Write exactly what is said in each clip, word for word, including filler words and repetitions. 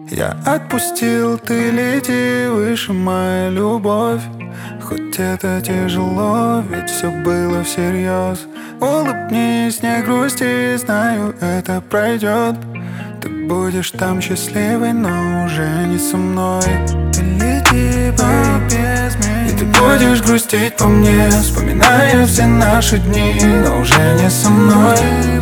Я отпустил, ты лети выше, моя любовь. Хоть это тяжело, ведь все было всерьез. Улыбнись, не грусти, знаю, это пройдет. Ты будешь там счастливой, но уже не со мной. Ты лети, baby, без меня. И ты будешь грустить по мне, вспоминая все наши дни, но уже не со мной.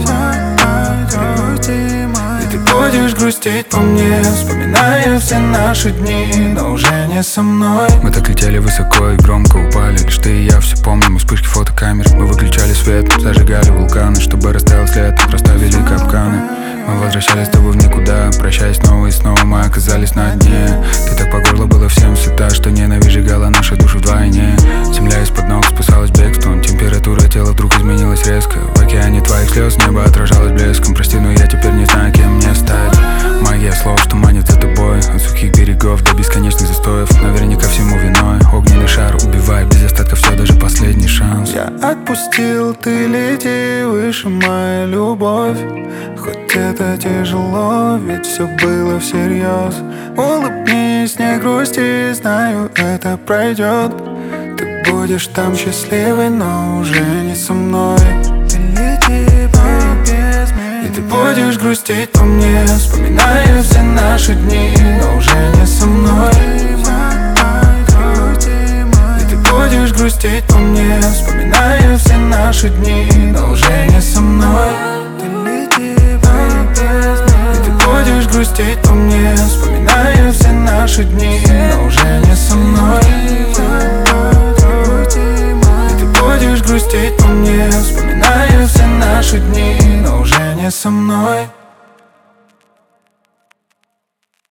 И ты будешь грустить по мне, вспоминая все наши дни, но уже не со мной. Мы так летели высоко и громко упали. Лишь ты и я все помним, вспышки фотокамер. Мы выключали свет, зажигали вулканы, чтобы растаял след, расставили капканы. Мы возвращались с тобой в никуда, прощаясь снова и снова, мы оказались на дне. Ты так по горло была всем сыта, что ненавижь сжигала нашу душу вдвойне. Земля из-под ног спасалась бегством, температура тела вдруг изменилась резко. В океане твоих слез небо отражалось блеском. Прости, но я теперь не знаю, кем мне стать. Магия слов, что манит за тобой, от сухих берегов до бесконечных застоев. Наверняка всему виной огненный шар, убивай без остатка все, даже последний шанс. Я отпустил, ты лети выше, моя любовь. Хоть это тяжело, ведь все было всерьез. Улыбнись, не грусти, знаю, это пройдет. Ты будешь там счастливой, но уже не со мной. Ты лети, baby, без меня. И ты будешь грустить по мне, вспоминая все наши дни, но уже не со мной. И ты будешь грустить по мне, вспоминая все наши дни, но уже не со мной. Грустить по мне, вспоминая все наши дни, но уже не со мной. И ты будешь грустить по мне, вспоминая все наши дни, но уже не со мной.